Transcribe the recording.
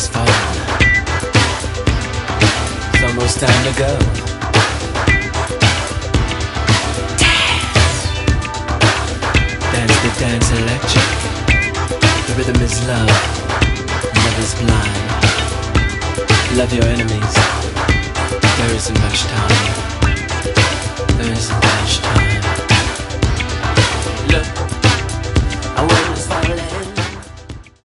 is fun. It's almost time to go. Dance the dance electric. The rhythm is love. Love is blind. Love your enemies. There isn't much time.